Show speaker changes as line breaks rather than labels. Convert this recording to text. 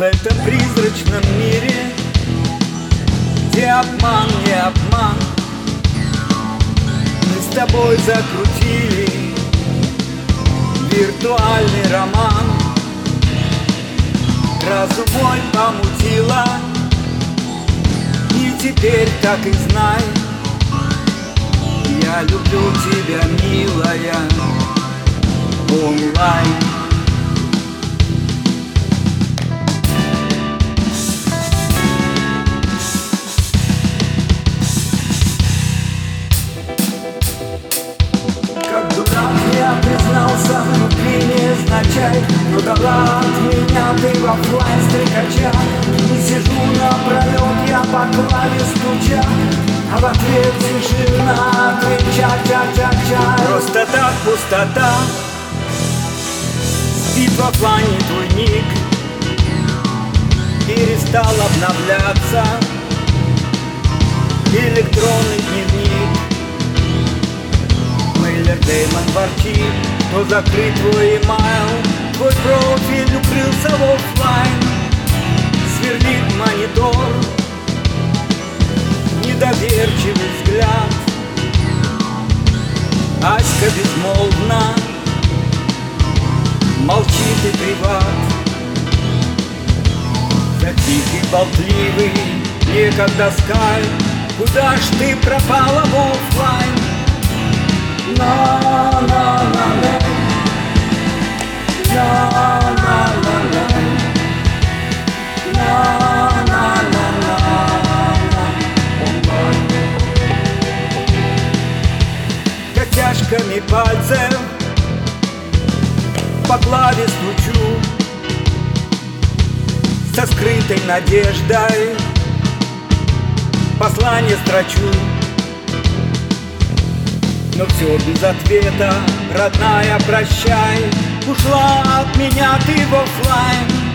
этом призрачном мире, где обман не обман, мы с тобой закрутили виртуальный роман. Разум мой помутила, и теперь так и знай, я люблю тебя, милая, онлайн. Как дурак я признался внутри невзначай, но дала от меня ты в оффлайн стрекача. Не сижу напролет я по клаве стуча, а в ответ тишина, крича ча-ча-ча. Просто так пустота, спит в оффлайне твой ник, перестал обновляться электронный дневник. Мейлер Дэймон ворчит, что закрыт твой имейл, твой профиль укрылся в оффлайн. Сверлит монитор недоверчивый взгляд. Аська безмолвна, молчит и приват. Затих и болтливый, некогда скай, куда ж ты пропала в оффлайн? На-на-на-на, на-на-на-на, на-на-на-на. Костяшками пальцев по клаве стучу, со скрытой надеждой послание строчу. Но все без ответа, родная, прощай, ушла от меня ты в оффлайн.